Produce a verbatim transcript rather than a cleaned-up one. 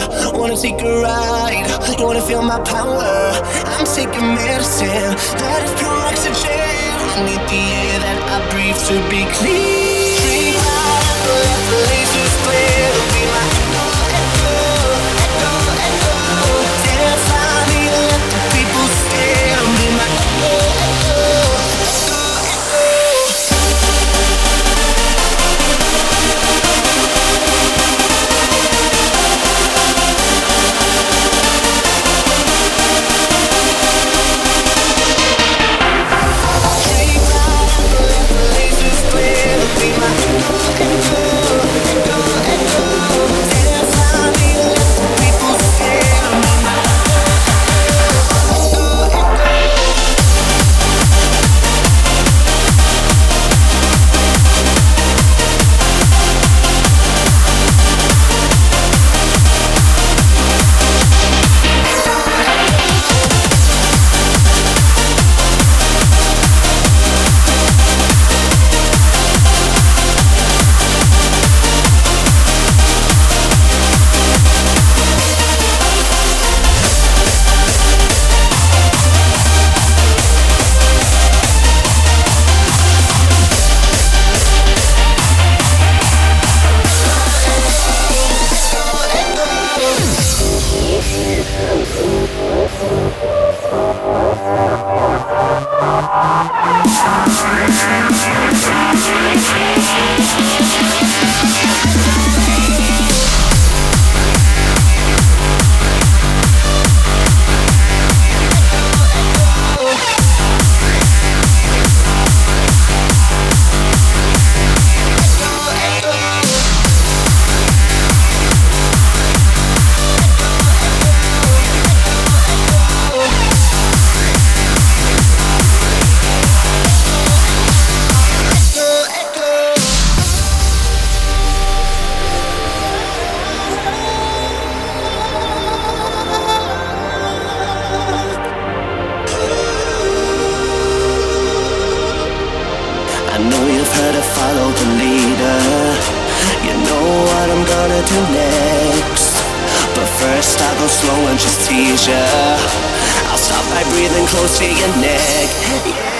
Wanna take a ride, you wanna feel my power. I'm taking medicine that is pure oxygen. I need the air that I breathe to be clean. Street light, let the lasers flare. Be my echo, echo, echo, echo. Dance line, let the people stare. Be my echo, echo, echo, echo. I know you've heard of follow the leader. You know what I'm gonna do next. But first I'll go slow and just tease ya. I'll start by breathing close to your neck. Yeah.